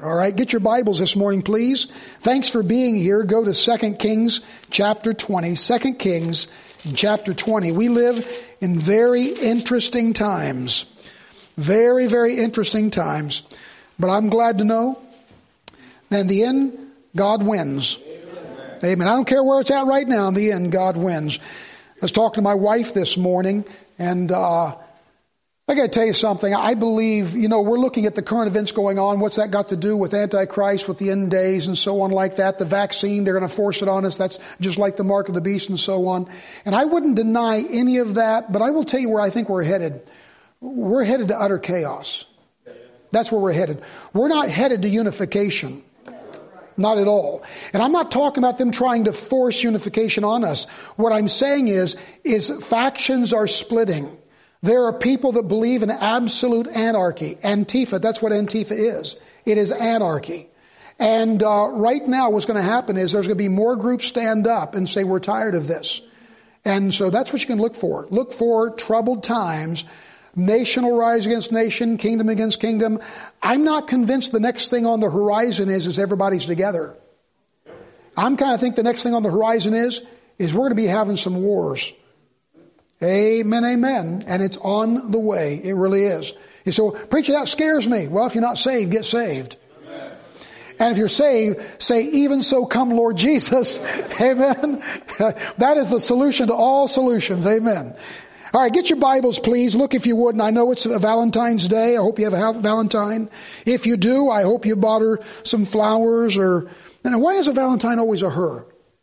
All right, get your Bibles this morning, please. Thanks for being here. Go to 2 Kings chapter 20. 2 Kings chapter 20. We live in very interesting times. Very, very interesting times. But I'm glad to know that in the end, God wins. Amen. I don't care where it's at right now. In the end, God wins. I was talking to my wife this morning, and I got to tell you something. I believe, we're looking at the current events going on. What's that got to do with Antichrist, with the end days, and so on like that? The vaccine, they're going to force it on us. That's just like the mark of the beast and so on. And I wouldn't deny any of that, but I will tell you where I think we're headed. We're headed to utter chaos. That's where we're headed. We're not headed to unification. Not at all. And I'm not talking about them trying to force unification on us. What I'm saying is factions are splitting. There are people that believe in absolute anarchy. Antifa, that's what Antifa is. It is anarchy. And right now what's going to happen is there's going to be more groups stand up and say we're tired of this. And so that's what you can look for. Look for troubled times. Nation will rise against nation, kingdom against kingdom. I'm not convinced the next thing on the horizon is everybody's together. I'm kind of think the next thing on the horizon is we're going to be having some wars. Amen, amen. And it's on the way. It really is. You say, well, preacher, that scares me. Well, if you're not saved, get saved. Amen. And if you're saved, say, even so come Lord Jesus. Amen. That is the solution to all solutions. Amen. All right, get your Bibles, please. Look if you would. And I know it's a Valentine's Day. I hope you have a Valentine. If you do, I hope you bought her some flowers. And why is a Valentine always a her?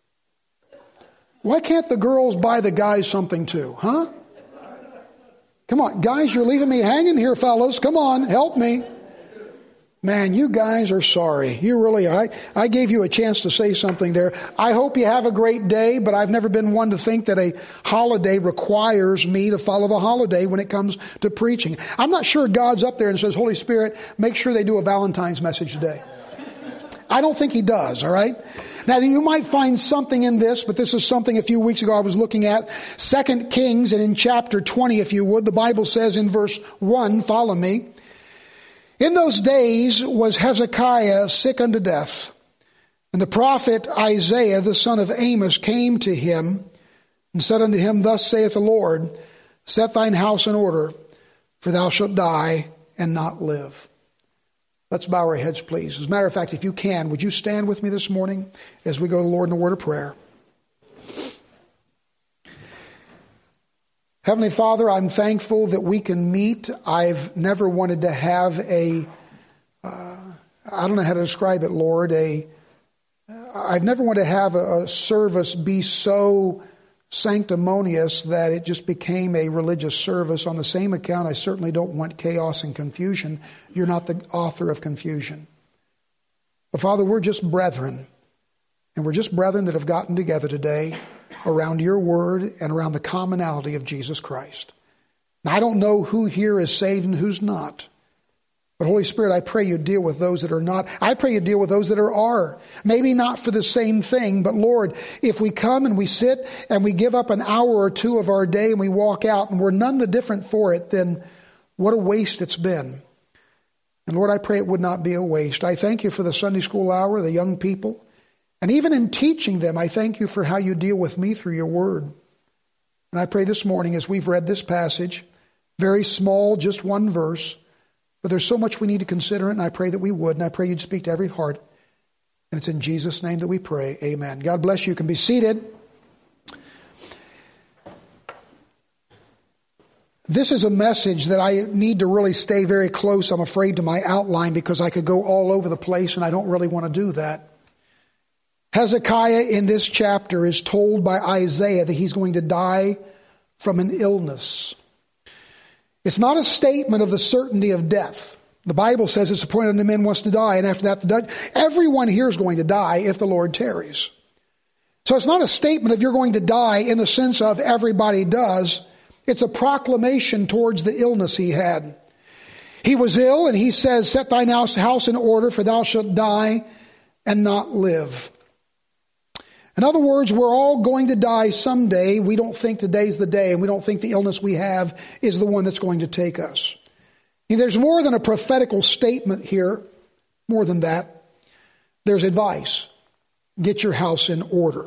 Why can't the girls buy the guys something too? Huh? Come on, guys, you're leaving me hanging here, fellas. Come on, help me. Man, you guys are sorry. You really are. I gave you a chance to say something there. I hope you have a great day, but I've never been one to think that a holiday requires me to follow the holiday when it comes to preaching. I'm not sure God's up there and says, Holy Spirit, make sure they do a Valentine's message today. I don't think He does, all right? Now, you might find something in this, but this is something a few weeks ago I was looking at. 2 Kings, and in chapter 20, if you would, the Bible says in verse 1, follow me. In those days was Hezekiah sick unto death, and the prophet Isaiah, the son of Amos, came to him and said unto him, Thus saith the Lord, set thine house in order, for thou shalt die and not live. Let's bow our heads, please. As a matter of fact, if you can, would you stand with me this morning as we go to the Lord in a word of prayer? Heavenly Father, I'm thankful that we can meet. I've never wanted to have I don't know how to describe it, Lord, I've never wanted to have a service be so sanctimonious that it just became a religious service. On the same account, I certainly don't want chaos and confusion. You're not the author of confusion. But Father, we're just brethren. And we're just brethren that have gotten together today around your word and around the commonality of Jesus Christ. Now, I don't know who here is saved and who's not. But Holy Spirit, I pray you deal with those that are not. I pray you deal with those that are. Maybe not for the same thing, but Lord, if we come and we sit and we give up an hour or two of our day and we walk out and we're none the different for it, then what a waste it's been. And Lord, I pray it would not be a waste. I thank you for the Sunday school hour, the young people. And even in teaching them, I thank you for how you deal with me through your word. And I pray this morning as we've read this passage, very small, just one verse, but there's so much we need to consider it, and I pray that we would, and I pray you'd speak to every heart. And it's in Jesus' name that we pray. Amen. God bless you. You can be seated. This is a message that I need to really stay very close, I'm afraid, to my outline because I could go all over the place, and I don't really want to do that. Hezekiah in this chapter is told by Isaiah that he's going to die from an illness. It's not a statement of the certainty of death. The Bible says it's appointed unto men once to die, and after that to die. Everyone here is going to die if the Lord tarries. So it's not a statement of you're going to die in the sense of everybody does. It's a proclamation towards the illness he had. He was ill, and he says, set thine house in order, for thou shalt die and not live. In other words, we're all going to die someday. We don't think today's the day, and we don't think the illness we have is the one that's going to take us. There's more than a prophetical statement here. more than that. There's advice. Get your house in order.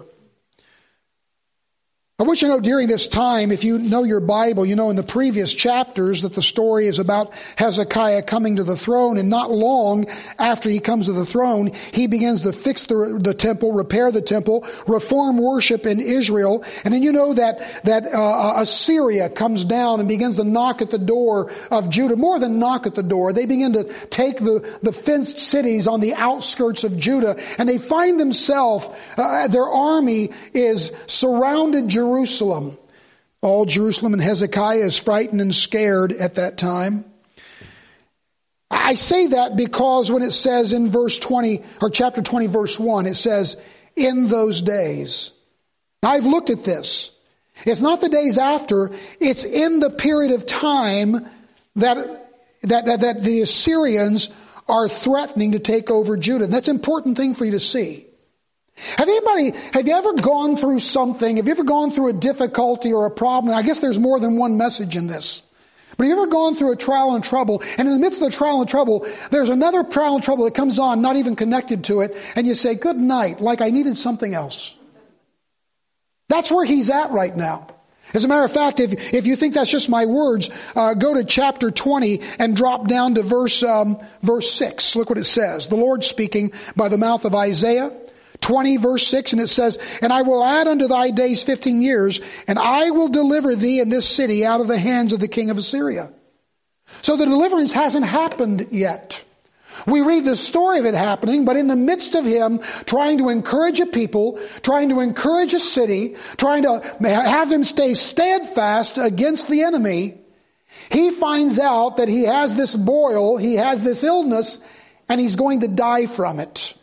I want you to know during this time, if you know your Bible, you know in the previous chapters that the story is about Hezekiah coming to the throne, and not long after he comes to the throne, he begins to fix the temple, repair the temple, reform worship in Israel. And then you know that Assyria comes down and begins to knock at the door of Judah. More than knock at the door, they begin to take the fenced cities on the outskirts of Judah, and they find themselves, their army is surrounded Jerusalem. All Jerusalem, and Hezekiah is frightened and scared at that time. I say that because when it says in verse 20, or chapter 20, verse 1, it says, in those days. Now, I've looked at this. It's not the days after, it's in the period of time that the Assyrians are threatening to take over Judah. And that's an important thing for you to see. Have you ever gone through something? Have you ever gone through a difficulty or a problem? I guess there's more than one message in this. But have you ever gone through a trial and trouble, and in the midst of the trial and trouble, there's another trial and trouble that comes on, not even connected to it, and you say, good night, like I needed something else. That's where he's at right now. As a matter of fact, if you think that's just my words, go to chapter 20 and drop down to verse 6. Look what it says. The Lord speaking by the mouth of Isaiah. 20 verse 6, and it says, and I will add unto thy days 15 years, and I will deliver thee in this city out of the hands of the king of Assyria. So the deliverance hasn't happened yet. We read the story of it happening, but in the midst of him trying to encourage a people, trying to encourage a city, trying to have them stay steadfast against the enemy, he finds out that he has this boil, he has this illness, and he's going to die from it.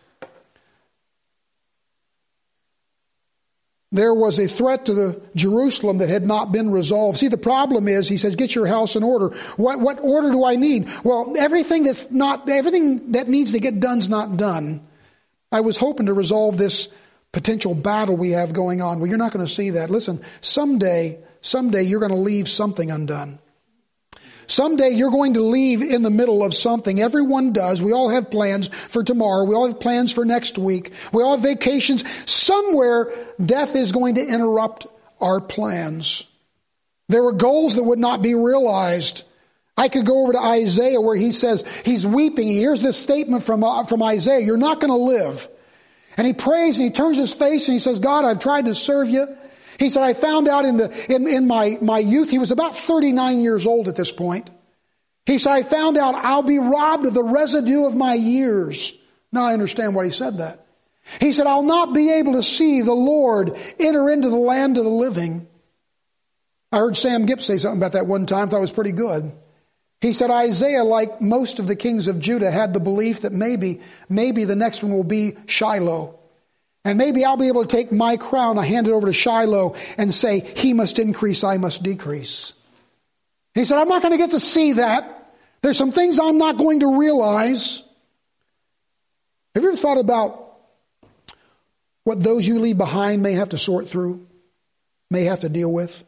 There was a threat to the Jerusalem that had not been resolved. See, the problem is, he says, get your house in order. What order do I need? Well, everything that needs to get done's not done. I was hoping to resolve this potential battle we have going on. Well, you're not going to see that. Listen, someday you're going to leave something undone. Someday you're going to leave in the middle of something. Everyone does. We all have plans for tomorrow. We all have plans for next week. We all have vacations. Somewhere death is going to interrupt our plans. There were goals that would not be realized. I could go over to Isaiah where he says, he's weeping. He hears this statement from Isaiah, you're not going to live. And he prays and he turns his face and he says, God, I've tried to serve you. He said, I found out in my youth, he was about 39 years old at this point. He said, I found out I'll be robbed of the residue of my years. Now I understand why he said that. He said, I'll not be able to see the Lord enter into the land of the living. I heard Sam Gipp say something about that one time. Thought it was pretty good. He said, Isaiah, like most of the kings of Judah, had the belief that maybe the next one will be Shiloh. And maybe I'll be able to take my crown, I hand it over to Shiloh and say, he must increase, I must decrease. He said, I'm not going to get to see that. There's some things I'm not going to realize. Have you ever thought about what those you leave behind may have to sort through, may have to deal with?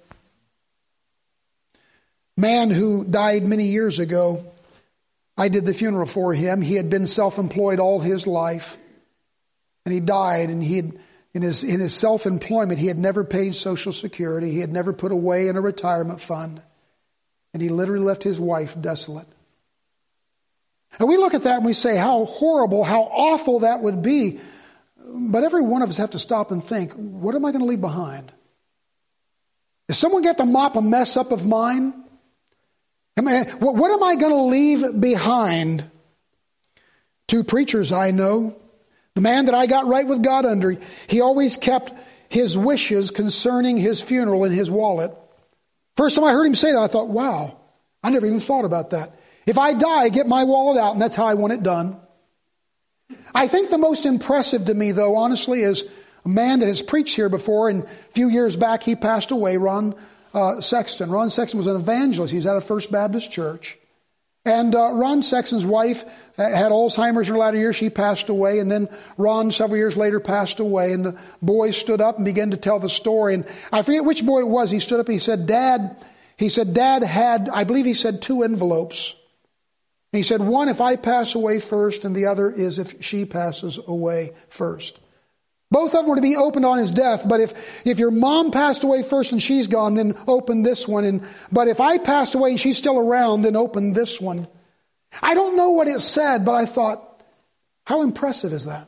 Man who died many years ago, I did the funeral for him. He had been self-employed all his life. And he died, and in his self-employment, he had never paid Social Security. He had never put away in a retirement fund. And he literally left his wife desolate. And we look at that and we say, how horrible, how awful that would be. But every one of us have to stop and think, what am I going to leave behind? Is someone going to have to mop a mess up of mine? What am I going to leave behind? Two preachers I know. The man that I got right with God under, he always kept his wishes concerning his funeral in his wallet. First time I heard him say that, I thought, wow, I never even thought about that. If I die, get my wallet out, and that's how I want it done. I think the most impressive to me, though, honestly, is a man that has preached here before, and a few years back he passed away, Ron Sexton. Ron Sexton was an evangelist. He's at a First Baptist church. And Ron Sexton's wife had Alzheimer's in her latter years. She passed away. And then Ron, several years later, passed away. And the boys stood up and began to tell the story. And I forget which boy it was. He stood up and he said, Dad had, I believe he said 2 envelopes. He said, one, if I pass away first, and the other is if she passes away first. Both of them were to be opened on his death, but if your mom passed away first and she's gone, then open this one. But if I passed away and she's still around, then open this one. I don't know what it said, but I thought, how impressive is that?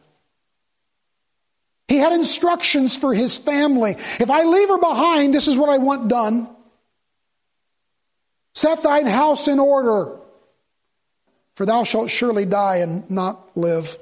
He had instructions for his family. If I leave her behind, this is what I want done. Set thine house in order, for thou shalt surely die and not live.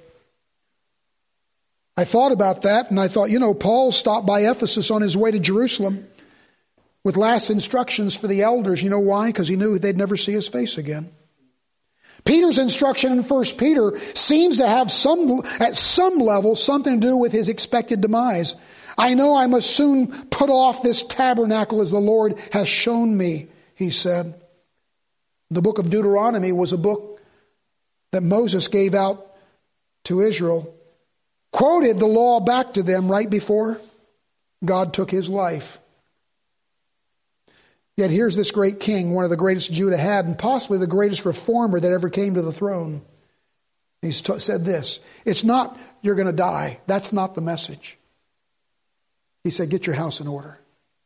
I thought about that, and I thought, Paul stopped by Ephesus on his way to Jerusalem with last instructions for the elders. You know why? Because he knew they'd never see his face again. Peter's instruction in 1 Peter seems to have at some level something to do with his expected demise. I know I must soon put off this tabernacle as the Lord has shown me, he said. The book of Deuteronomy was a book that Moses gave out to Israel, quoted the law back to them right before God took his life. Yet here's this great king, one of the greatest Judah had, and possibly the greatest reformer that ever came to the throne. He said this, it's not you're going to die. That's not the message. He said, get your house in order.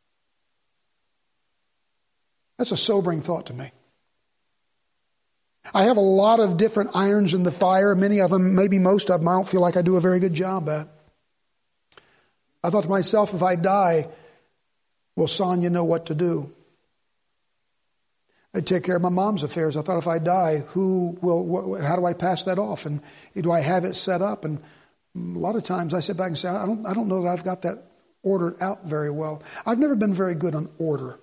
That's a sobering thought to me. I have a lot of different irons in the fire. Many of them, maybe most of them, I don't feel like I do a very good job at. I thought to myself, if I die, will Sonia know what to do? I'd take care of my mom's affairs. I thought if I die, how do I pass that off? And do I have it set up? And a lot of times I sit back and say, I don't know that I've got that ordered out very well. I've never been very good on order.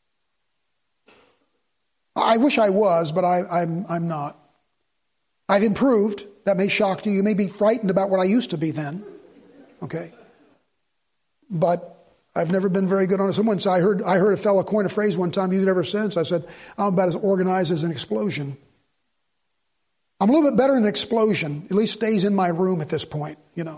I wish I was, but I'm not. I've improved. That may shock you. You may be frightened about what I used to be then. Okay. But I've never been very good on it. Someone said, I heard a fellow coin a phrase one time, used it ever since. I said, I'm about as organized as an explosion. I'm a little bit better than an explosion. At least stays in my room at this point, But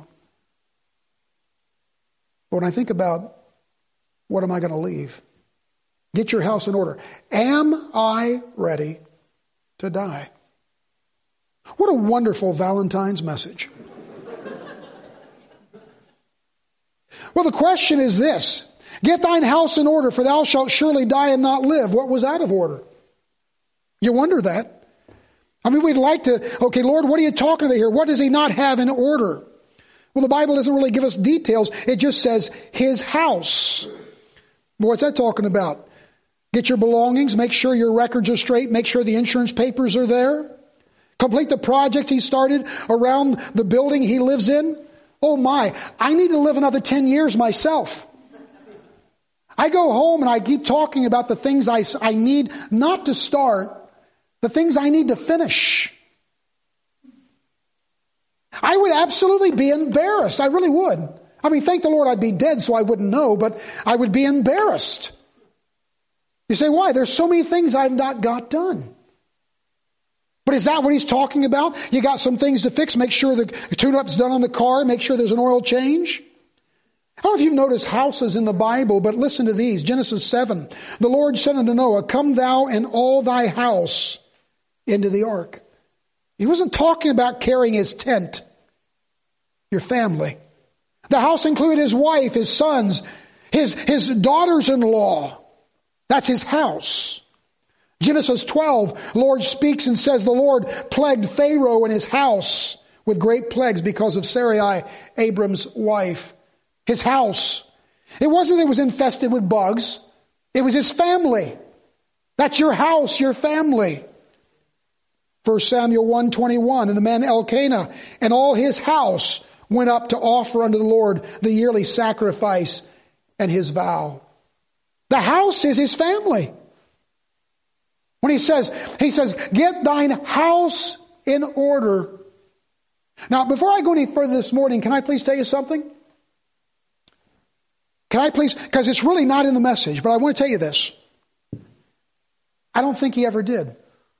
when I think about what am I going to leave? Get your house in order. Am I ready to die? What a wonderful Valentine's message. Well, the question is this. Get thine house in order, for thou shalt surely die and not live. What was out of order? You wonder that. I mean, we'd like to, okay, Lord, what are you talking about here? What does he not have in order? Well, the Bible doesn't really give us details. It just says his house. What's that talking about? Get your belongings, make sure your records are straight, make sure the insurance papers are there. Complete the project he started around the building he lives in. Oh my, I need to live another 10 years myself. I go home and I keep talking about the things I need not to start, the things I need to finish. I would absolutely be embarrassed. I really would. I mean, thank the Lord I'd be dead so I wouldn't know, but I would be embarrassed. You say, why? There's so many things I've not got done. But is that what he's talking about? You got some things to fix. Make sure the tune-up's done on the car. Make sure there's an oil change. I don't know if you've noticed houses in the Bible, but listen to these. Genesis 7. The Lord said unto Noah, come thou and all thy house into the ark. He wasn't talking about carrying his tent, your family. The house included his wife, his sons, his daughters-in-law. That's his house. Genesis 12, Lord speaks and says the Lord plagued Pharaoh and his house with great plagues because of Sarai, Abram's wife. His house. It wasn't that it was infested with bugs. It was his family. That's your house, your family. 1 Samuel 1:21, and the man Elkanah and all his house went up to offer unto the Lord the yearly sacrifice and his vow. The house is his family. When he says, get thine house in order. Now, before I go any further this morning, can I please tell you something? Can I please? Because it's really not in the message, but I want to tell you this. I don't think he ever did.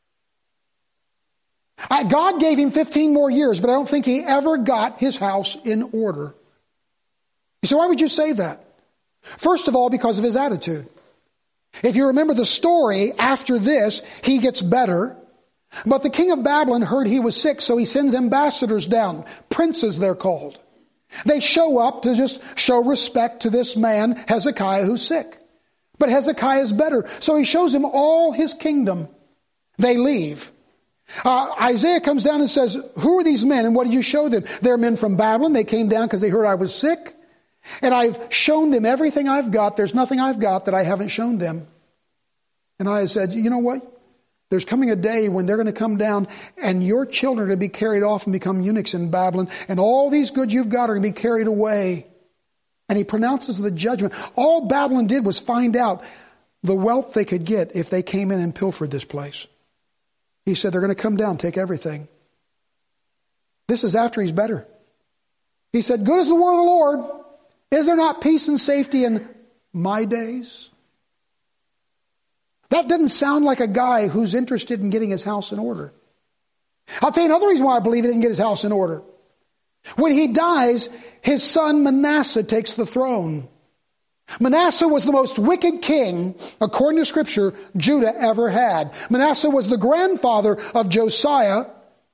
God gave him 15 more years, but I don't think he ever got his house in order. You say, why would you say that? First of all, because of his attitude. If you remember the story, after this, he gets better. But the king of Babylon heard he was sick, so he sends ambassadors down, princes they're called. They show up to just show respect to this man, Hezekiah, who's sick. But Hezekiah is better, so he shows him all his kingdom. They leave. Isaiah comes down and says, who are these men and what did you show them? They're men from Babylon. They came down because they heard I was sick. And I've shown them everything I've got. There's nothing I've got that I haven't shown them. And I said, you know what? There's coming a day when they're going to come down and your children are going to be carried off and become eunuchs in Babylon. And all these goods you've got are going to be carried away. And he pronounces the judgment. All Babylon did was find out the wealth they could get if they came in and pilfered this place. He said they're going to come down, take everything. This is after he's better. He said, good is the word of the Lord. Is there not peace and safety in my days? That doesn't sound like a guy who's interested in getting his house in order. I'll tell you another reason why I believe he didn't get his house in order. When he dies, his son Manasseh takes the throne. Manasseh was the most wicked king, according to Scripture, Judah ever had. Manasseh was the grandfather of Josiah,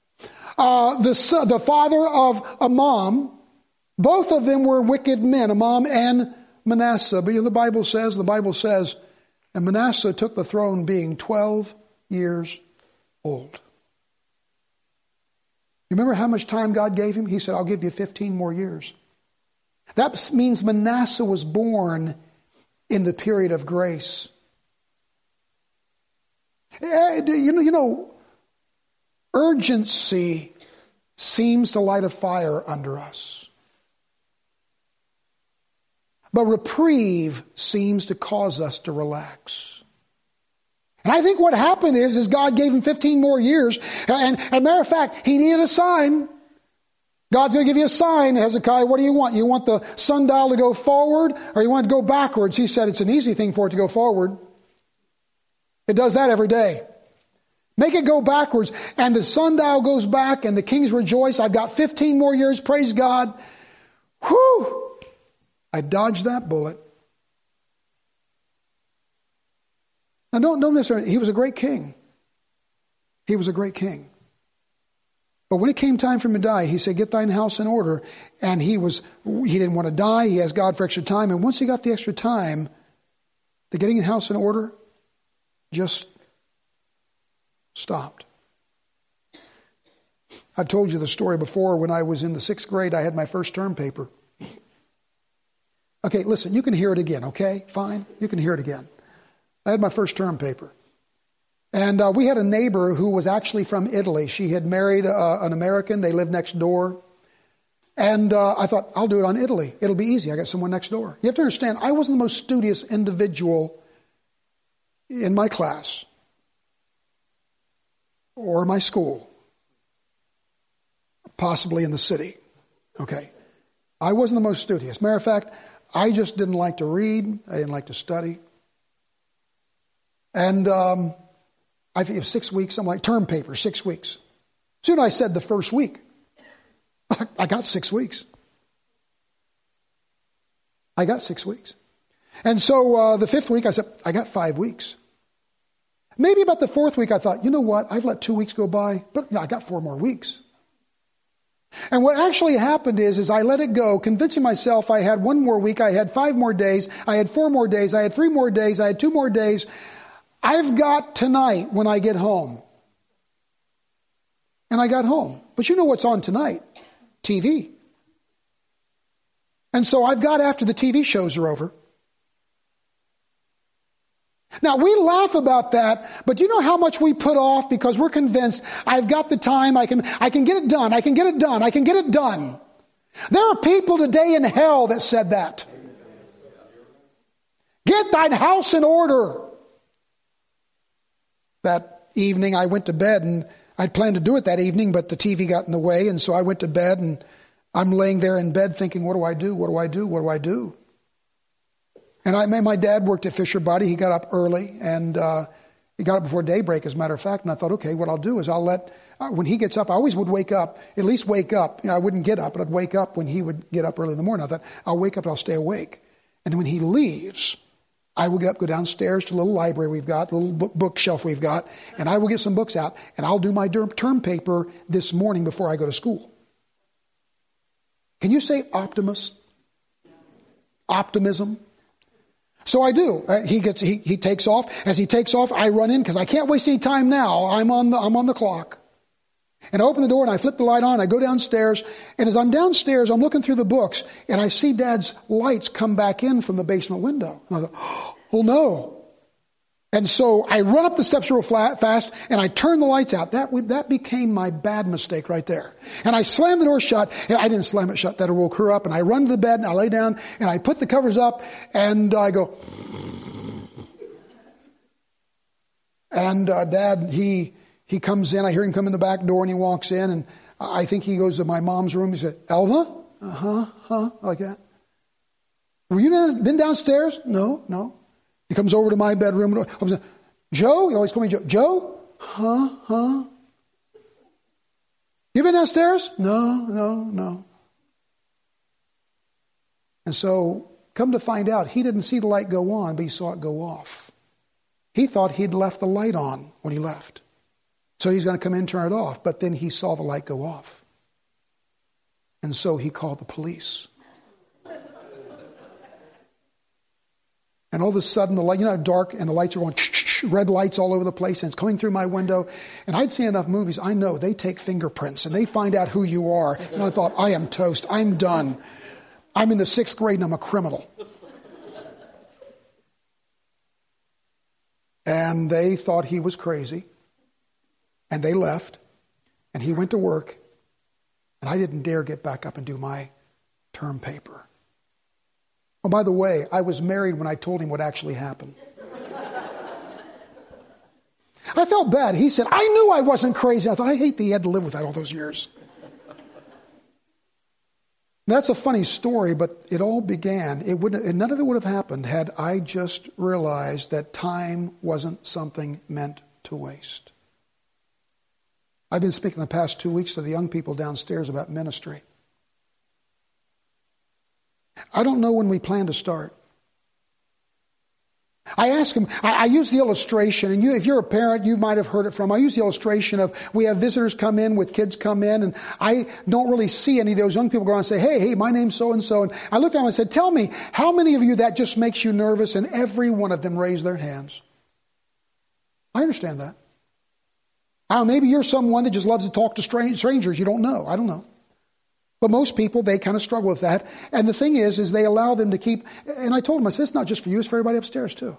the father of Amon. Both of them were wicked men, Amon and Manasseh. But the Bible says, and Manasseh took the throne being 12 years old. You remember how much time God gave him? He said, I'll give you 15 more years. That means Manasseh was born in the period of grace. You know, urgency seems to light a fire under us. But reprieve seems to cause us to relax. And I think what happened is God gave him 15 more years. And as a matter of fact, he needed a sign. God's going to give you a sign, Hezekiah. What do you want? You want the sundial to go forward or you want it to go backwards? He said it's an easy thing for it to go forward. It does that every day. Make it go backwards. And the sundial goes back and the kings rejoice. I've got 15 more years. Praise God. Whew! I dodged that bullet. Now don't necessarily, he was a great king. He was a great king. But when it came time for him to die, he said, get thine house in order. And he didn't want to die. He asked God for extra time. And once he got the extra time, the getting the house in order just stopped. I've told you the story before. When I was in the 6th grade, I had my first term paper. Okay, listen, you can hear it again, okay? Fine, you can hear it again. I had my first term paper. And we had a neighbor who was actually from Italy. She had married an American. They lived next door. And I thought, I'll do it on Italy. It'll be easy. I got someone next door. You have to understand, I wasn't the most studious individual in my class or my school, possibly in the city. Okay. I wasn't the most studious. Matter of fact, I just didn't like to read. I didn't like to study. And I think it was 6 weeks. I'm like, term paper, 6 weeks. Soon I said the first week. I got 6 weeks. I got 6 weeks. And so the 5th week, I said, I got 5 weeks. Maybe about the 4th week, I thought, you know what? I've let 2 weeks go by, but I got 4 more weeks. And what actually happened is I let it go, convincing myself I had 1 more week, I had 5 more days, I had 4 more days, I had 3 more days, I had 2 more days. I've got tonight when I get home. And I got home. But you know what's on tonight? TV. And so I've got after the TV shows are over. Now, we laugh about that, but do you know how much we put off because we're convinced I've got the time, I can get it done, I can get it done, I can get it done. There are people today in hell that said that. Get thine house in order. That evening I went to bed and I'd planned to do it that evening, but the TV got in the way, and so I went to bed and I'm laying there in bed thinking, what do I do? What do I do? What do I do? And my dad worked at Fisher Body. He got up early, and he got up before daybreak, as a matter of fact. And I thought, okay, what I'll do is I'll let, when he gets up, I always would wake up, at least wake up. You know, I wouldn't get up, but I'd wake up when he would get up early in the morning. I thought, I'll wake up and I'll stay awake. And then when he leaves, I will get up, go downstairs to the little library we've got, the little bookshelf we've got, and I will get some books out, and I'll do my term paper this morning before I go to school. Can you say optimist? Optimism? So I do. He takes off. As he takes off, I run in because I can't waste any time now. I'm on the clock. And I open the door and I flip the light on. I go downstairs. And as I'm downstairs, I'm looking through the books and I see Dad's lights come back in from the basement window. And I go, oh no. And so I run up the steps real fast and I turn the lights out. That became my bad mistake right there. And I slammed the door shut. And I didn't slam it shut. That woke her up. And I run to the bed and I lay down and I put the covers up and I go. And Dad, he comes in. I hear him come in the back door and he walks in. And I think he goes to my mom's room. He said, Elva? Like that. Were you been downstairs? No. He comes over to my bedroom. Joe? He always called me Joe. Joe? Huh? You been downstairs? No. And so, come to find out, he didn't see the light go on, but he saw it go off. He thought he'd left the light on when he left. So he's going to come in and turn it off. But then he saw the light go off. And so he called the police. And all of a sudden, the light, dark, and the lights are going, red lights all over the place, and it's coming through my window. And I'd seen enough movies. I know they take fingerprints, and they find out who you are. And I thought, I am toast. I'm done. I'm in the 6th grade, and I'm a criminal. And they thought he was crazy. And they left. And he went to work. And I didn't dare get back up and do my term paper. Oh, by the way, I was married when I told him what actually happened. I felt bad. He said, I knew I wasn't crazy. I thought, I hate that he had to live with that all those years. That's a funny story, but it all began. None of it would have happened had I just realized that time wasn't something meant to waste. I've been speaking the past 2 weeks to the young people downstairs about ministry. I don't know when we plan to start. I ask them, I use the illustration, and if you're a parent, you might have heard it from. I use the illustration of we have visitors come in with kids come in, and I don't really see any of those young people go around and say, hey, my name's so-and-so. And I looked at them and said, tell me, how many of you that just makes you nervous? And every one of them raised their hands. I understand that. Maybe you're someone that just loves to talk to strangers you don't know. I don't know. But most people, they kind of struggle with that. And the thing is they allow them to keep, and I told them, I said, it's not just for you, it's for everybody upstairs too.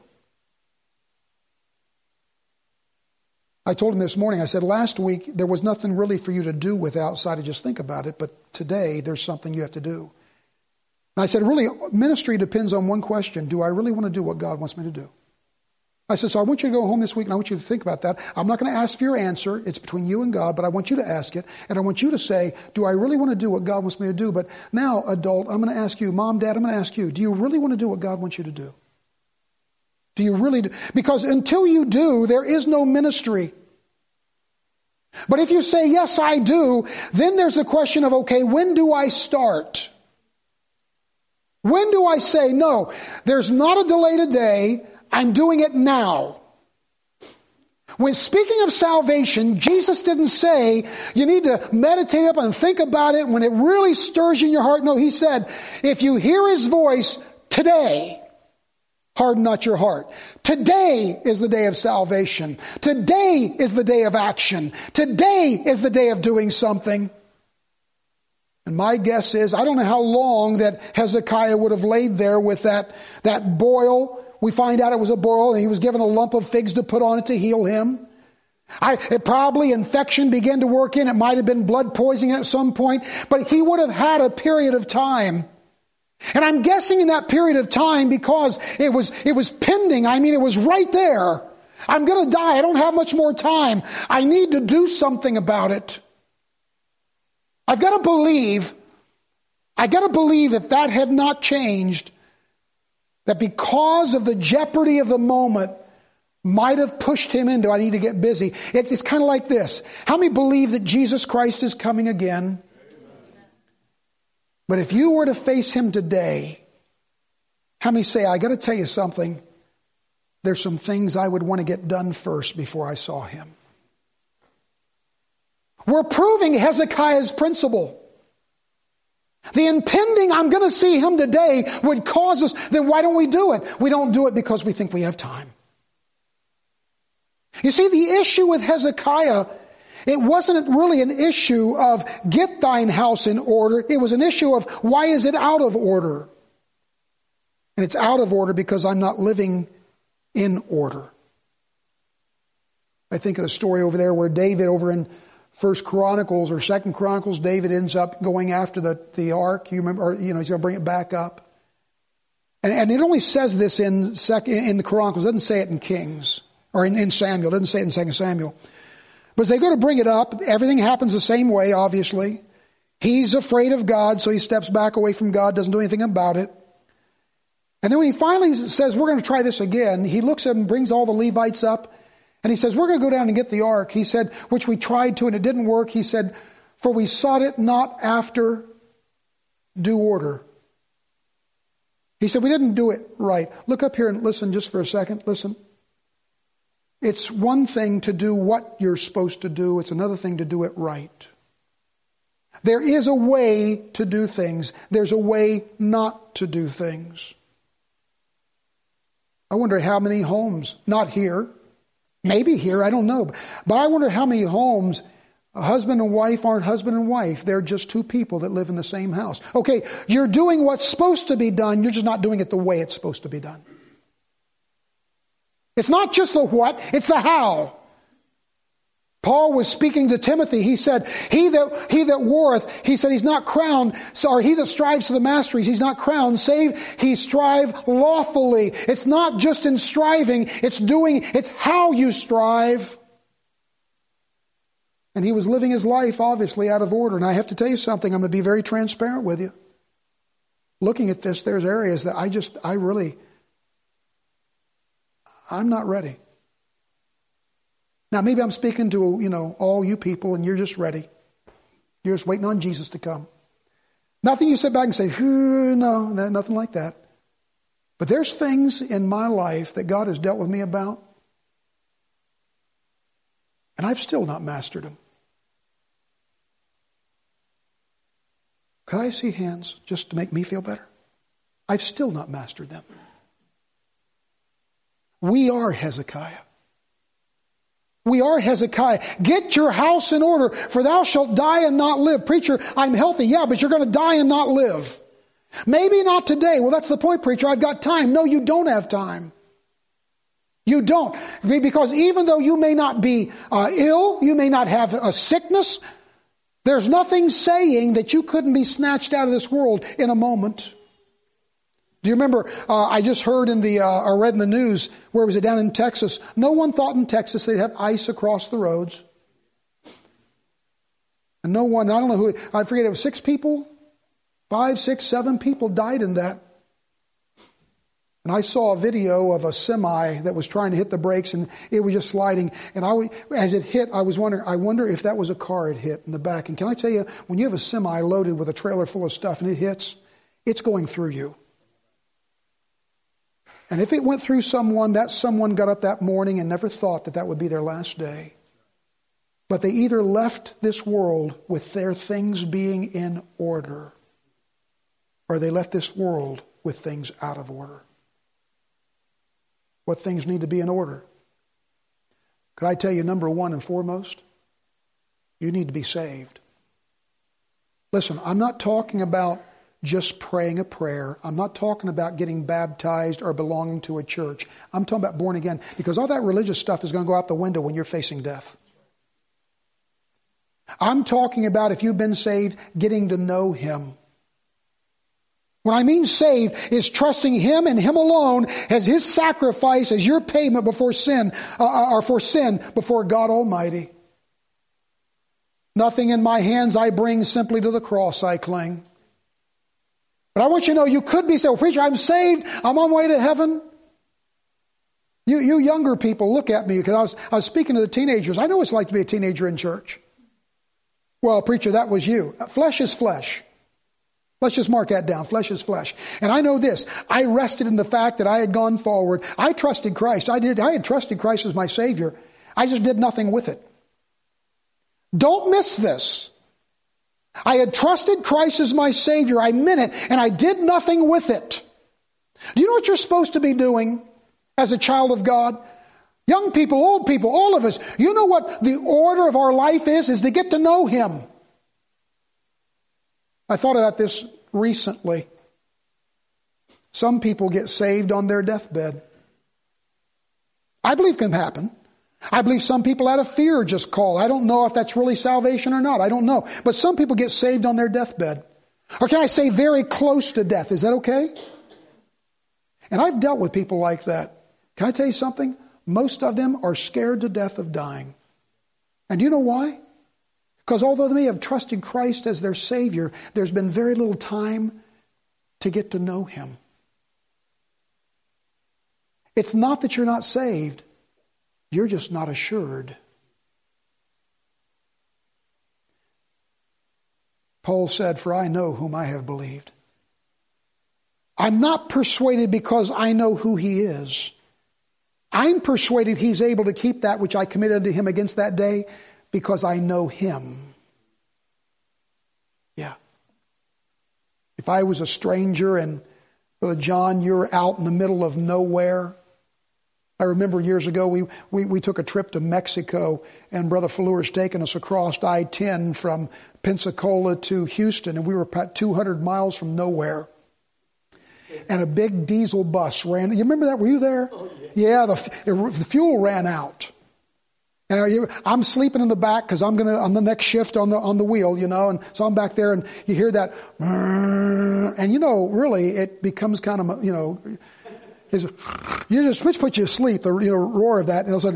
I told him this morning, I said, last week, there was nothing really for you to do with outside of just think about it, but today, there's something you have to do. And I said, really, ministry depends on one question. Do I really want to do what God wants me to do? I said, so I want you to go home this week and I want you to think about that. I'm not going to ask for your answer. It's between you and God, but I want you to ask it. And I want you to say, do I really want to do what God wants me to do? But now, adult, I'm going to ask you, Mom, Dad, I'm going to ask you, do you really want to do what God wants you to do? Do you really do? Because until you do, there is no ministry. But if you say, yes, I do, then there's the question of, okay, when do I start? When do I say, no, there's not a delay today, I'm doing it now. When speaking of salvation, Jesus didn't say you need to meditate up and think about it when it really stirs you in your heart. No, he said, if you hear his voice today, harden not your heart. Today is the day of salvation. Today is the day of action. Today is the day of doing something. And my guess is, I don't know how long that Hezekiah would have laid there with that boil. We find out it was a boil, and he was given a lump of figs to put on it to heal him. It probably infection began to work in. It might have been blood poisoning at some point, but he would have had a period of time. And I'm guessing in that period of time, because it was pending. I mean, it was right there. I'm going to die. I don't have much more time. I need to do something about it. I've got to believe if that had not changed, that because of the jeopardy of the moment might have pushed him into, I need to get busy. It's kind of like this. How many believe that Jesus Christ is coming again? But if you were to face him today, how many say, I got to tell you something, there's some things I would want to get done first before I saw him. We're proving Hezekiah's principle. The impending, I'm going to see him today, would cause us, then why don't we do it? We don't do it because we think we have time. You see, the issue with Hezekiah, it wasn't really an issue of get thine house in order. It was an issue of why is it out of order? And it's out of order because I'm not living in order. I think of the story over there where David, over in 1 Chronicles or 2 Chronicles, David ends up going after the ark. You remember, or, he's going to bring it back up. And it only says this in the Chronicles. It doesn't say it in Kings or in Samuel. It doesn't say it in 2 Samuel. But as they go to bring it up, everything happens the same way, obviously. He's afraid of God, so he steps back away from God, doesn't do anything about it. And then when he finally says, we're going to try this again, he looks at and brings all the Levites up. And he says, we're going to go down and get the ark. He said, which we tried to and it didn't work. He said, for we sought it not after due order. He said, we didn't do it right. Look up here and listen just for a second. Listen. It's one thing to do what you're supposed to do. It's another thing to do it right. There is a way to do things. There's a way not to do things. I wonder how many homes, not here, maybe here, I don't know. But I wonder how many homes, a husband and wife aren't husband and wife. They're just two people that live in the same house. Okay, you're doing what's supposed to be done. You're just not doing it the way it's supposed to be done. It's not just the what, it's the how. Paul was speaking to Timothy. He said, he that warreth, he said he's not crowned, or he that strives to the masteries, he's not crowned, save he strive lawfully. It's not just in striving, it's how you strive. And he was living his life, obviously, out of order. And I have to tell you something, I'm going to be very transparent with you. Looking at this, there's areas that I'm not ready. Now, maybe I'm speaking to, all you people and you're just ready. You're just waiting on Jesus to come. Nothing you sit back and say, no, nothing like that. But there's things in my life that God has dealt with me about, and I've still not mastered them. Could I see hands just to make me feel better? I've still not mastered them. We are Hezekiah. We are Hezekiah. Get your house in order, for thou shalt die and not live. Preacher, I'm healthy. Yeah, but you're going to die and not live. Maybe not today. Well, that's the point, preacher. I've got time. No, you don't have time. You don't. Because even though you may not be ill, you may not have a sickness, there's nothing saying that you couldn't be snatched out of this world in a moment. Do you remember, I just heard I read in the news, where was it, down in Texas? No one thought in Texas they'd have ice across the roads. And no one, I don't know who, I forget, it was 6 people? 5, 6, 7 people died in that. And I saw a video of a semi that was trying to hit the brakes and it was just sliding. And as it hit, I was wondering, I wonder if that was a car it hit in the back. And can I tell you, when you have a semi loaded with a trailer full of stuff and it hits, it's going through you. And if it went through someone, that someone got up that morning and never thought that would be their last day. But they either left this world with their things being in order, or they left this world with things out of order. What things need to be in order? Could I tell you, number one and foremost, you need to be saved. Listen, I'm not talking about just praying a prayer. I'm not talking about getting baptized or belonging to a church. I'm talking about born again, because all that religious stuff is going to go out the window when you're facing death. I'm talking about, if you've been saved, getting to know Him. What I mean saved is trusting Him and Him alone as His sacrifice, as your payment before sin, or for sin before God Almighty. Nothing in my hands I bring, simply to the cross I cling. But I want you to know, you could be saved. Well, preacher, I'm saved. I'm on my way to heaven. You younger people, look at me, because I was speaking to the teenagers. I know what it's like to be a teenager in church. Well, preacher, that was you. Flesh is flesh. Let's just mark that down. Flesh is flesh. And I know this. I rested in the fact that I had gone forward. I trusted Christ. I had trusted Christ as my Savior. I just did nothing with it. Don't miss this. I had trusted Christ as my Savior. I meant it, and I did nothing with it. Do you know what you're supposed to be doing as a child of God? Young people, old people, all of us. You know what the order of our life is to get to know Him. I thought about this recently. Some people get saved on their deathbed. I believe it can happen. I believe some people out of fear just call. I don't know if that's really salvation or not. I don't know. But some people get saved on their deathbed. Or can I say very close to death? Is that okay? And I've dealt with people like that. Can I tell you something? Most of them are scared to death of dying. And do you know why? Because although they may have trusted Christ as their Savior, there's been very little time to get to know Him. It's not that you're not saved. You're just not assured. Paul said, "For I know whom I have believed." I'm not persuaded because I know who He is. I'm persuaded He's able to keep that which I committed to Him against that day because I know Him. Yeah. If I was a stranger and, Brother John, you're out in the middle of nowhere. I remember years ago we took a trip to Mexico, and Brother Fleur's taken us across I-10 from Pensacola to Houston, and we were about 200 miles from nowhere. And a big diesel bus ran. You remember that? Were you there? Oh, yeah. The fuel ran out. And I'm sleeping in the back because I'm on the next shift on the wheel, and so I'm back there, and you hear that, and really it becomes kind of you just put you to sleep. The roar of that, and all of a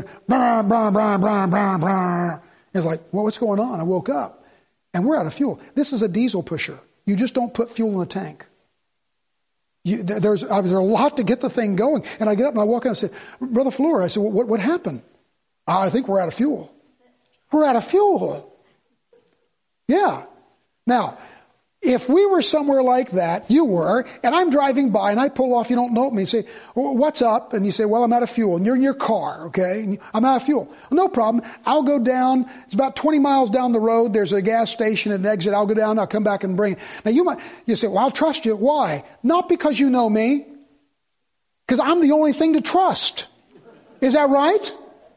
sudden, it's like, well, what's going on? I woke up, and we're out of fuel. This is a diesel pusher. You just don't put fuel in the tank. There's a lot to get the thing going. And I get up and I walk in and I say, "Brother Fleur," I said, what happened? "I think we're out of fuel." We're out of fuel. Yeah. Now, if we were somewhere like that, you were, and I'm driving by and I pull off, you don't know me, and say, "What's up?" And you say, "Well, I'm out of fuel." And you're in your car, okay? And I'm out of fuel. Well, no problem. I'll go down. It's about 20 miles down the road. There's a gas station and an exit. I'll go down. I'll come back and bring it. Now, you say, "Well, I'll trust you." Why? Not because you know me. Because I'm the only thing to trust. Is that right?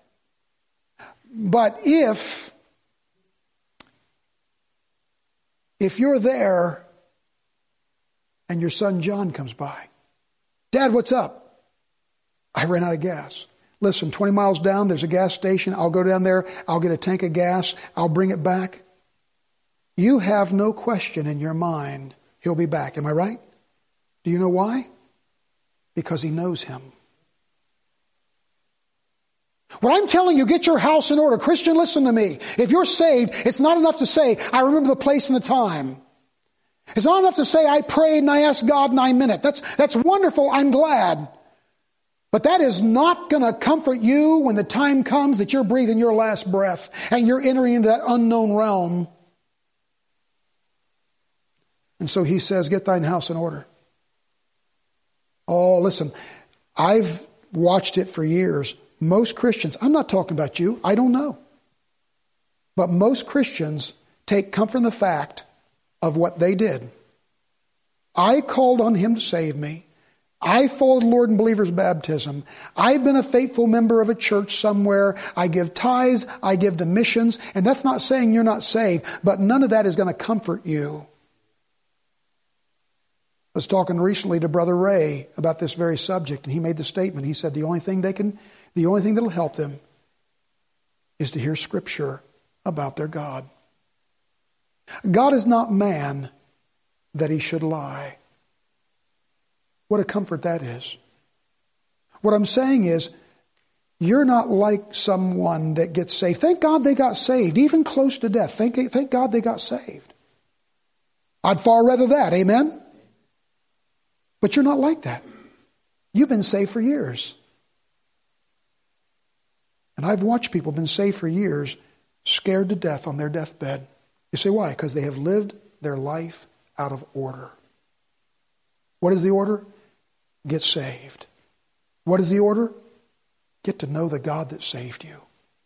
But if you're there and your son John comes by, "Dad, what's up?" "I ran out of gas." "Listen, 20 miles down, there's a gas station. I'll go down there. I'll get a tank of gas. I'll bring it back." You have no question in your mind he'll be back. Am I right? Do you know why? Because he knows Him. When I'm telling you, get your house in order. Christian, listen to me. If you're saved, it's not enough to say, "I remember the place and the time." It's not enough to say, "I prayed and I asked God and I meant it." That's wonderful. I'm glad. But that is not going to comfort you when the time comes that you're breathing your last breath and you're entering into that unknown realm. And so He says, "Get thine house in order." Oh, listen, I've watched it for years. Most Christians, I'm not talking about you, I don't know. But most Christians take comfort in the fact of what they did. I called on Him to save me. I followed the Lord in believer's baptism. I've been a faithful member of a church somewhere. I give tithes, I give to missions, and that's not saying you're not saved, but none of that is going to comfort you. I was talking recently to Brother Ray about this very subject, and he made the statement. He said the only thing that'll help them is to hear Scripture about their God. God is not man that He should lie. What a comfort that is. What I'm saying is, you're not like someone that gets saved. Thank God they got saved, even close to death. Thank God they got saved. I'd far rather that, amen? But you're not like that. You've been saved for years. And I've watched people been saved for years, scared to death on their deathbed. You say, why? Because they have lived their life out of order. What is the order? Get saved. What is the order? Get to know the God that saved you.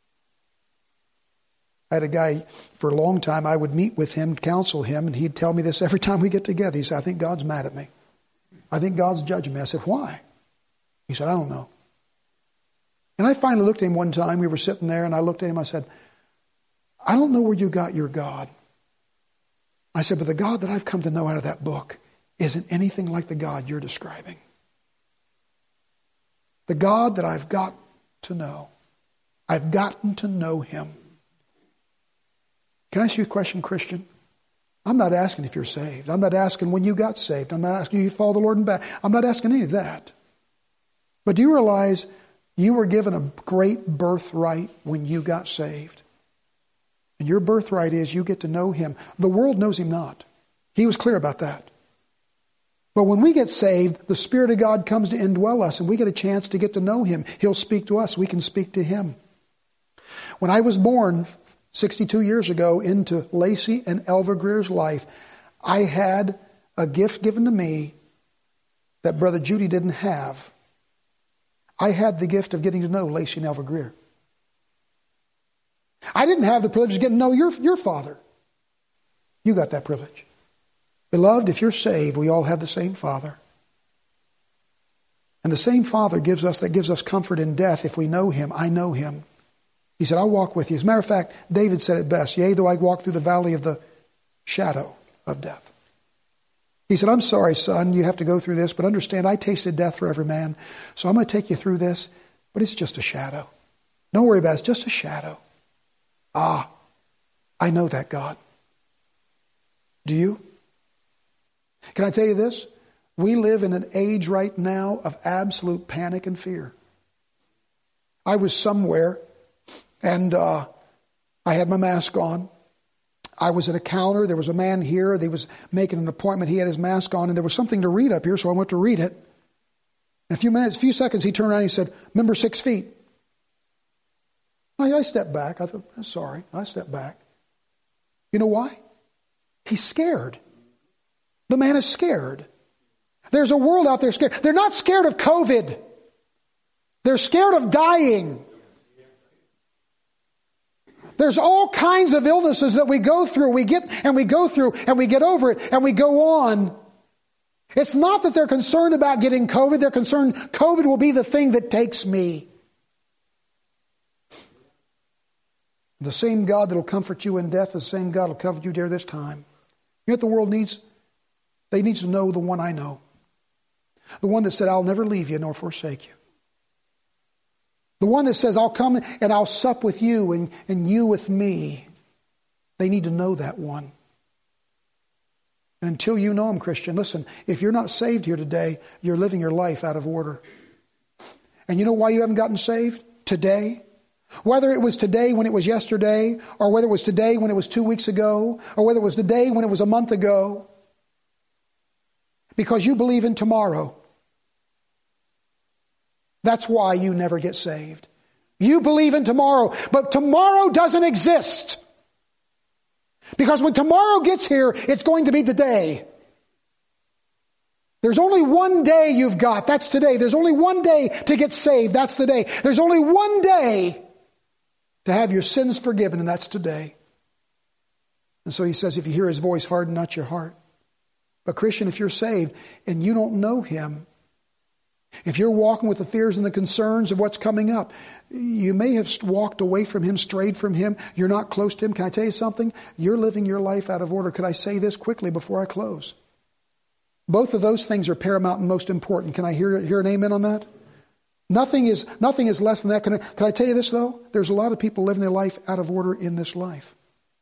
I had a guy for a long time, I would meet with him, counsel him, and he'd tell me this every time we get together. He said, I think God's mad at me. I think God's judging me. I said, why? He said, I don't know. And I finally looked at him one time. We were sitting there, and I looked at him. I said, I don't know where you got your God. I said, but the God that I've come to know out of that book isn't anything like the God you're describing. The God that I've got to know. I've gotten to know Him. Can I ask you a question, Christian? I'm not asking if you're saved. I'm not asking when you got saved. I'm not asking you to follow the Lord and back. I'm not asking any of that. But do you realize you were given a great birthright when you got saved? And your birthright is you get to know Him. The world knows Him not. He was clear about that. But when we get saved, the Spirit of God comes to indwell us, and we get a chance to get to know Him. He'll speak to us. We can speak to Him. When I was born 62 years ago into Lacey and Elva Greer's life, I had a gift given to me that Brother Judy didn't have. I had the gift of getting to know Lacey and Elva Greer. I didn't have the privilege of getting to know your father. You got that privilege. Beloved, if you're saved, we all have the same Father. And the same Father gives us comfort in death if we know Him. I know Him. He said, I'll walk with you. As a matter of fact, David said it best. Yea, though I walk through the valley of the shadow of death. He said, I'm sorry, son, you have to go through this, but understand I tasted death for every man. So I'm going to take you through this, but it's just a shadow. Don't worry about it. It's just a shadow. Ah, I know that God. Do you? Can I tell you this? We live in an age right now of absolute panic and fear. I was somewhere and I had my mask on. I was at a counter. There was a man here. They was making an appointment. He had his mask on and there was something to read up here, so I went to read it. In a few seconds, he turned around and he said, "Remember 6 feet?" I stepped back. I thought, I'm sorry. I stepped back. You know why? He's scared. The man is scared. There's a world out there scared. They're not scared of COVID. They're scared of dying. There's all kinds of illnesses that we go through. We get over it and we go on. It's not that they're concerned about getting COVID. They're concerned COVID will be the thing that takes me. The same God that will comfort you in death, the same God will comfort you during this time. You know what the world needs? They need to know the one I know. The one that said, I'll never leave you nor forsake you. The one that says, I'll come and I'll sup with you and you with me. They need to know that one. And until you know Him, Christian, listen, if you're not saved here today, you're living your life out of order. And you know why you haven't gotten saved? Today. Whether it was today when it was yesterday, or whether it was today when it was 2 weeks ago, or whether it was today when it was a month ago. Because you believe in tomorrow. That's why you never get saved. You believe in tomorrow, but tomorrow doesn't exist. Because when tomorrow gets here, it's going to be today. There's only one day you've got. That's today. There's only one day to get saved. That's the day. There's only one day to have your sins forgiven, and that's today. And so He says, if you hear His voice, harden not your heart. But Christian, if you're saved and you don't know Him, if you're walking with the fears and the concerns of what's coming up, you may have walked away from Him, strayed from Him. You're not close to Him. Can I tell you something? You're living your life out of order. Could I say this quickly before I close? Both of those things are paramount and most important. Can I hear an amen on that? Nothing is less than that. Can I tell you this, though? There's a lot of people living their life out of order in this life.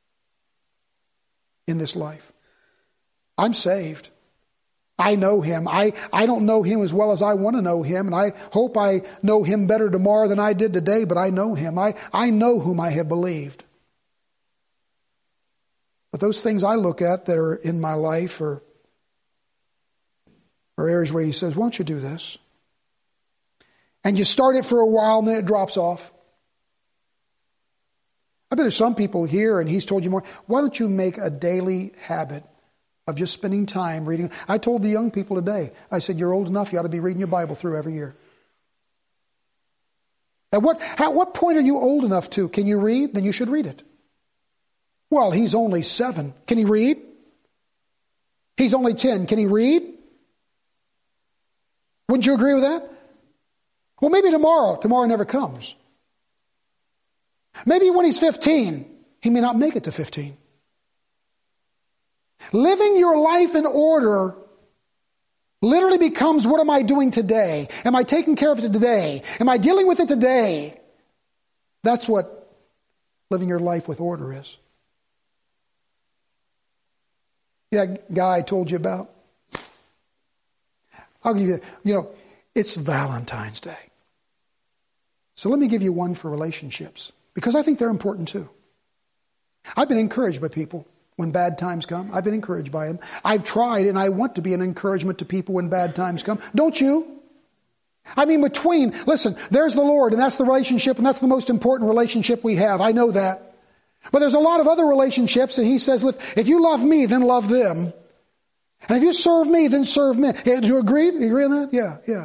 In this life. I'm saved. I know Him. I don't know Him as well as I want to know Him, and I hope I know Him better tomorrow than I did today, but I know Him. I know whom I have believed. But those things I look at that are in my life are areas where He says, why don't you do this? And you start it for a while and then it drops off. I bet there's some people here and He's told you more. Why don't you make a daily habit of just spending time reading. I told the young people today, I said, you're old enough, you ought to be reading your Bible through every year. At what point are you old enough to? Can you read? Then you should read it. Well, he's only 7. Can he read? He's only 10. Can he read? Wouldn't you agree with that? Well, maybe tomorrow. Tomorrow never comes. Maybe when he's 15, he may not make it to 15. Living your life in order literally becomes, what am I doing today? Am I taking care of it today? Am I dealing with it today? That's what living your life with order is. Yeah, guy I told you about. I'll give you, it's Valentine's Day. So let me give you one for relationships, because I think they're important too. I've been encouraged by people when bad times come. I've been encouraged by them. I've tried, and I want to be an encouragement to people when bad times come. Don't you? I mean, listen, there's the Lord, and that's the relationship, and that's the most important relationship we have. I know that. But there's a lot of other relationships, and he says, if you love me, then love them. And if you serve me, then serve me. Do you agree? Do you agree on that? Yeah.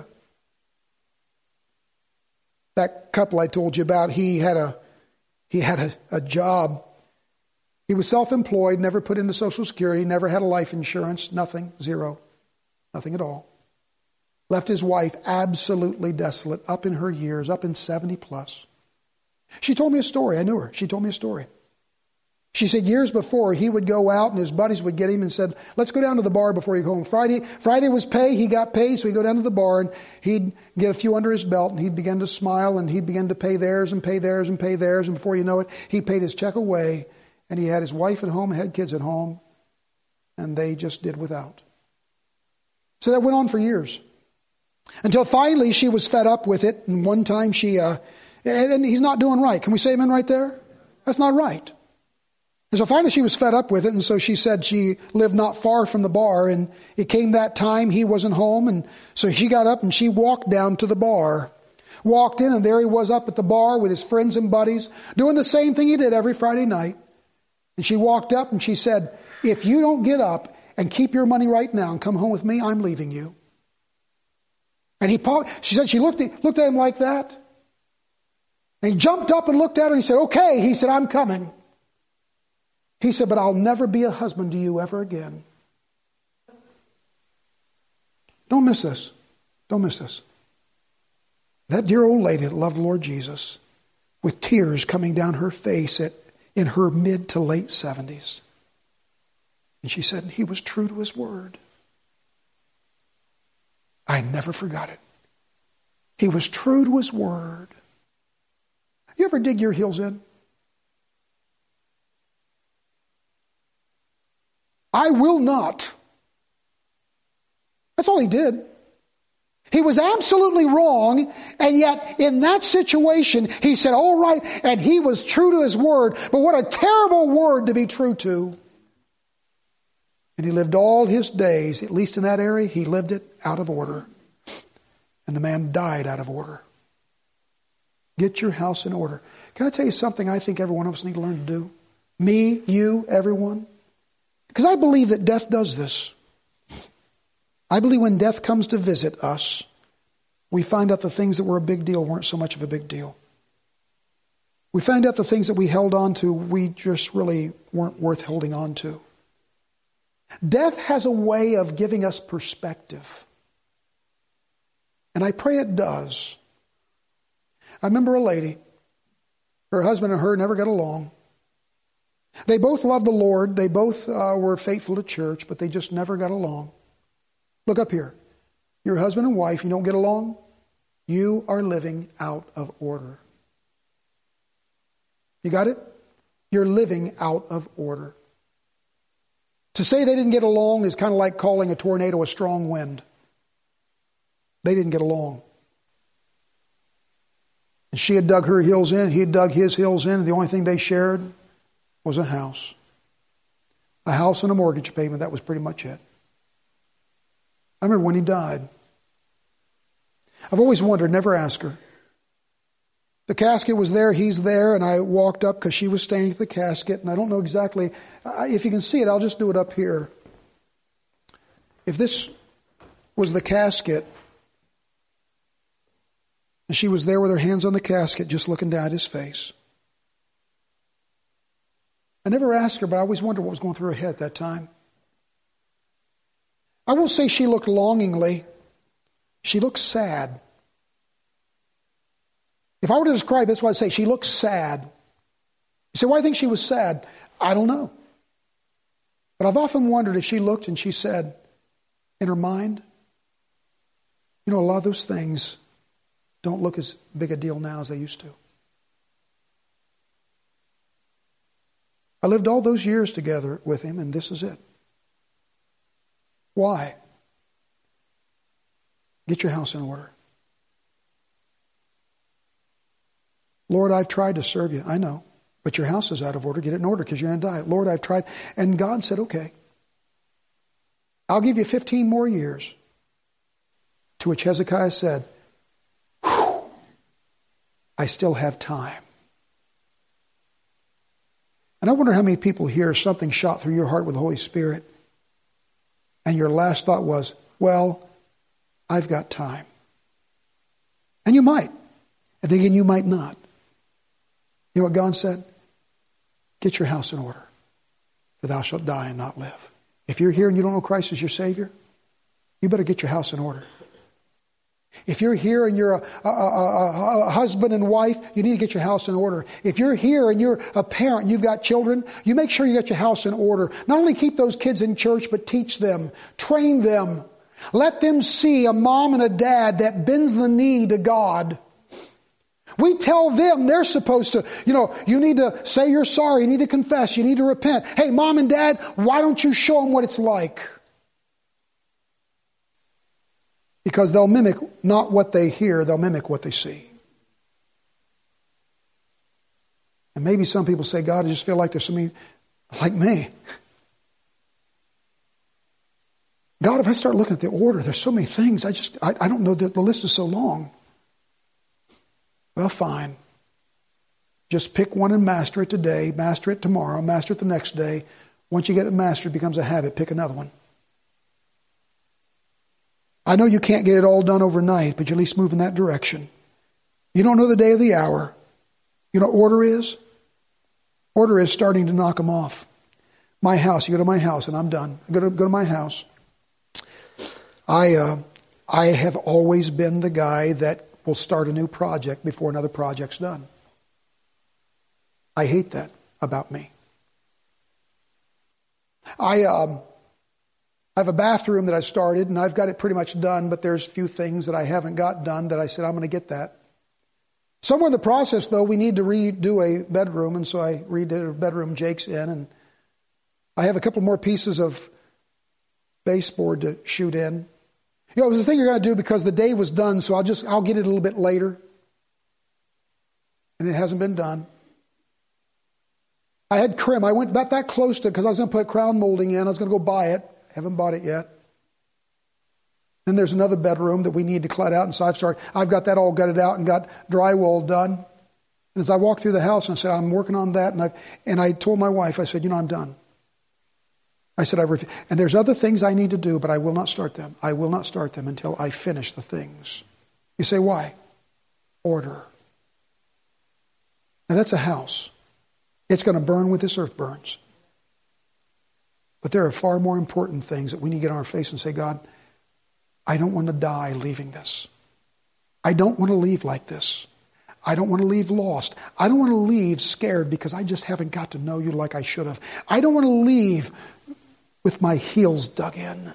That couple I told you about, he had a job. He was self-employed, never put into Social Security, never had a life insurance, nothing, zero, nothing at all. Left his wife absolutely desolate, up in her years, up in 70 plus. She told me a story. I knew her. She told me a story. She said years before, he would go out and his buddies would get him and said, let's go down to the bar before you go home. Friday was pay. He got paid, so he'd go down to the bar and he'd get a few under his belt and he'd begin to smile and he'd begin to pay theirs and pay theirs and pay theirs. And before you know it, he paid his check away and he had his wife at home and had kids at home and they just did without. So that went on for years. Until finally she was fed up with it. And one time and he's not doing right. Can we say amen right there? That's not right. And so finally she was fed up with it, and so she said she lived not far from the bar, and it came that time he wasn't home, and so she got up and she walked down to the bar. Walked in, and there he was up at the bar with his friends and buddies, doing the same thing he did every Friday night. And she walked up and she said, if you don't get up and keep your money right now and come home with me, I'm leaving you. And she said she looked at him like that. And he jumped up and looked at her and he said, okay. He said, I'm coming. He said, but I'll never be a husband to you ever again. Don't miss this. Don't miss this. That dear old lady that loved the Lord Jesus, with tears coming down her face in her mid to late 70s. And she said, he was true to his word. I never forgot it. He was true to his word. You ever dig your heels in? I will not. That's all he did. He was absolutely wrong, and yet in that situation, he said, all right, and he was true to his word. But what a terrible word to be true to. And he lived all his days, at least in that area, he lived it out of order. And the man died out of order. Get your house in order. Can I tell you something I think every one of us need to learn to do? Me, you, everyone. Because I believe that death does this. I believe when death comes to visit us, we find out the things that were a big deal weren't so much of a big deal. We find out the things that we held on to, we just really weren't worth holding on to. Death has a way of giving us perspective. And I pray it does. I remember a lady, her husband and her never got along. They both loved the Lord. They both were faithful to church, but they just never got along. Look up here. Your husband and wife, you don't get along? You are living out of order. You got it? You're living out of order. To say they didn't get along is kind of like calling a tornado a strong wind. They didn't get along. And she had dug her heels in, he had dug his heels in, and the only thing they shared was a house. A house and a mortgage payment, that was pretty much it. I remember when he died. I've always wondered, never asked her. The casket was there, he's there, and I walked up because she was standing at the casket, and I don't know exactly, if you can see it, I'll just do it up here. if this was the casket, and she was there with her hands on the casket, just looking down at his face. I never asked her, but I always wondered what was going through her head at that time. I won't say she looked longingly. She looked sad. If I were to describe it, that's what I'd say. She looked sad. You say, why do you think she was sad? I don't know. But I've often wondered if she looked and she said in her mind, you know, a lot of those things don't look as big a deal now as they used to. I lived all those years together with him, and this is it. Why? Get your house in order. Lord, I've tried to serve you. I know. But your house is out of order. Get it in order because you're going to die. Lord, I've tried. And God said, okay. I'll give you 15 more years. To which Hezekiah said, whew, I still have time. And I wonder how many people here, something shot through your heart with the Holy Spirit, and your last thought was, well, I've got time. And you might. And then again, you might not. You know what God said? Get your house in order, for thou shalt die and not live. If you're here and you don't know Christ as your Savior, you better get your house in order. If you're here and you're a husband and wife, you need to get your house in order. If you're here and you're a parent and you've got children, you make sure you get your house in order. Not only keep those kids in church, but teach them, train them. Let them see a mom and a dad that bends the knee to God. We tell them they're supposed to, you need to say you're sorry, you need to confess, you need to repent. Hey, mom and dad, why don't you show them what it's like? Because they'll mimic not what they hear, they'll mimic what they see. And maybe some people say, God, I just feel like there's something like me. God, if I start looking at the order, there's so many things, I don't know, the list is so long. Well, fine. Just pick one and master it today, master it tomorrow, master it the next day. Once you get it mastered, it becomes a habit. Pick another one. I know you can't get it all done overnight, but you at least move in that direction. You don't know the day or the hour. You know what order is? Order is starting to knock them off. My house, you go to my house and I'm done. Go to my house. I have always been the guy that will start a new project before another project's done. I hate that about me. I have a bathroom that I started, and I've got it pretty much done, but there's a few things that I haven't got done that I said, I'm going to get that. Somewhere in the process, though, we need to redo a bedroom, and so I redid a bedroom Jake's in, and I have a couple more pieces of baseboard to shoot in. It was the thing you're going to do because the day was done, so I'll get it a little bit later. And it hasn't been done. I had crim. I went about that close to it because I was going to put crown molding in. I was going to go buy it. Haven't bought it yet. Then there's another bedroom that we need to clod out, and so I've got that all gutted out and got drywall done. And as I walked through the house, and I said, I'm working on that, and I told my wife, I said, I'm done. I said, and there's other things I need to do, but I will not start them. I will not start them until I finish the things. You say, why? Order. Now that's a house. It's going to burn with this earth burns. But there are far more important things that we need to get on our face and say, God, I don't want to die leaving this. I don't want to leave like this. I don't want to leave lost. I don't want to leave scared because I just haven't got to know you like I should have. I don't want to leave with my heels dug in.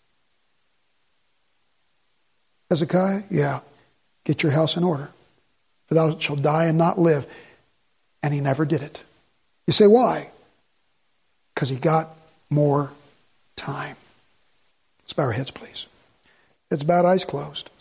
Hezekiah, yeah, get your house in order, for thou shalt die and not live. And he never did it. You say, why? Because he got more time. Let's bow our heads, please. Heads bowed, eyes closed.